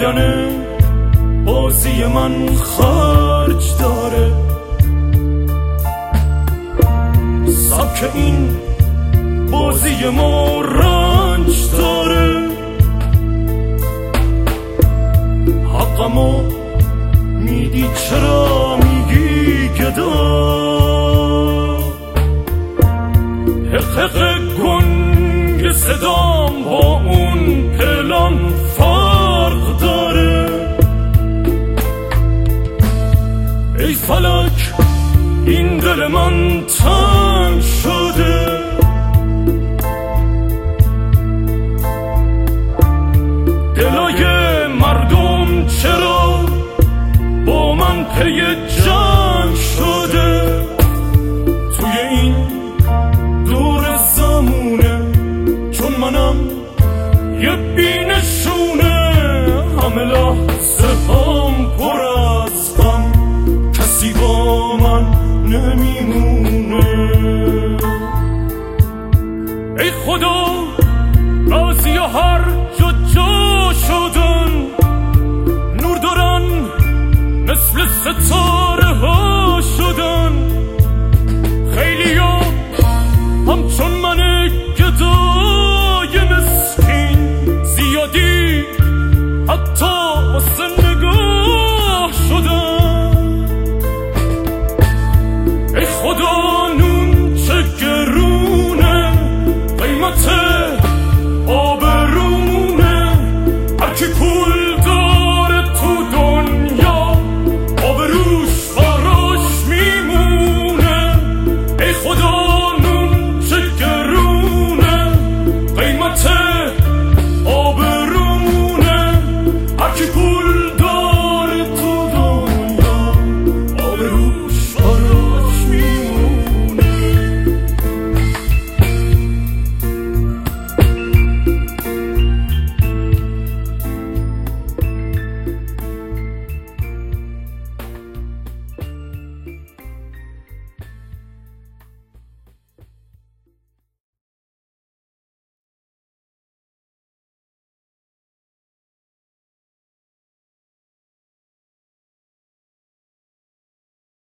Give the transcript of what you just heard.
دیدن بازی من خرج داره، سبک این بازی ما رنج داره. حقمو میدی چرا میگی گدا، حق گنگ صدام با اون پلان فرق داره. ای فلک این دل من تنگ شده، دلای مردم چرا با من پی جنگ شده. توی این دور زمونه چون منم یه بینشونه، همه لحظه ها